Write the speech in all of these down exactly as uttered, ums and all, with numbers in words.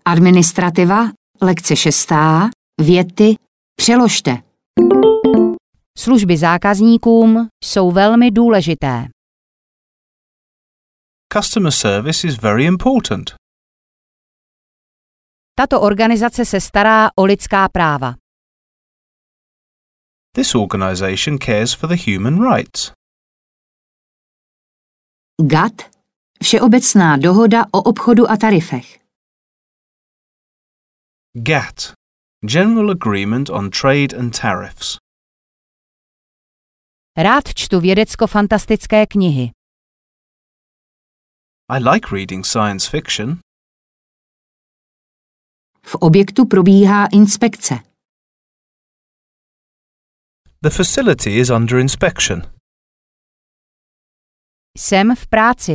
Administrativa, lekce šestá, věty, přeložte. Služby zákazníkům jsou velmi důležité. Customer service is very important. Tato organizace se stará o lidská práva. This organization cares for the human rights. G A T, Všeobecná dohoda o obchodu a tarifech. G A T, General Agreement on Trade and Tariffs. Rád čtu vědecko-fantastické knihy. I like reading science fiction. V objektu probíhá inspekce. The facility is under inspection. Jsem v práci.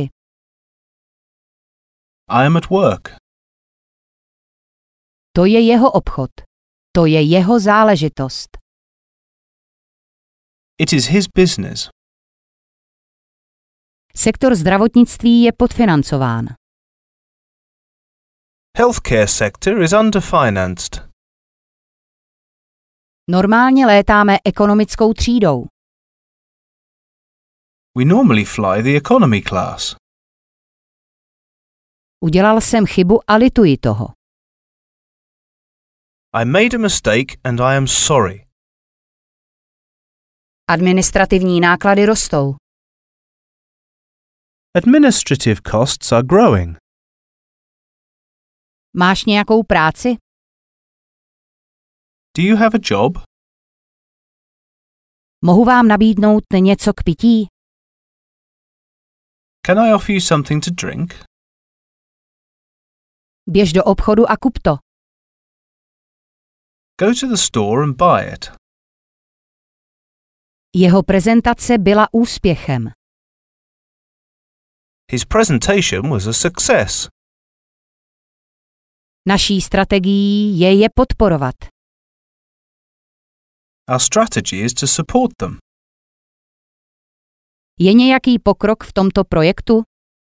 I am at work. To je jeho obchod. To je jeho záležitost. It is his business. Sektor zdravotnictví je podfinancován. Healthcare sector is underfinanced. Normálně létáme ekonomickou třídou. We normally fly the economy class. Udělal jsem chybu a lituji toho. I made a mistake and I am sorry. Administrativní náklady rostou. Administrative costs are growing. Máš nějakou práci? Do you have a job? Mohu vám nabídnout něco k pití? Can I offer you something to drink? Běž do obchodu a kup to. Go to the store and buy it. Jeho prezentace byla úspěchem. His presentation was a success. Naší strategií je je podporovat. Our strategy is to support them. Je nějaký pokrok v tomto projektu?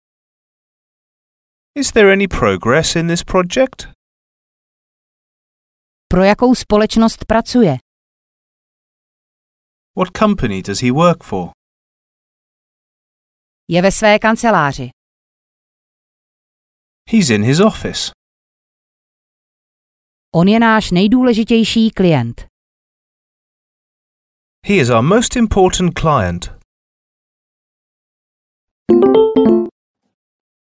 Is there any progress in this project? Pro jakou společnost pracuje? What company does he work for? Je ve své kanceláři. He's in his office. On je náš nejdůležitější klient. He is our most important client.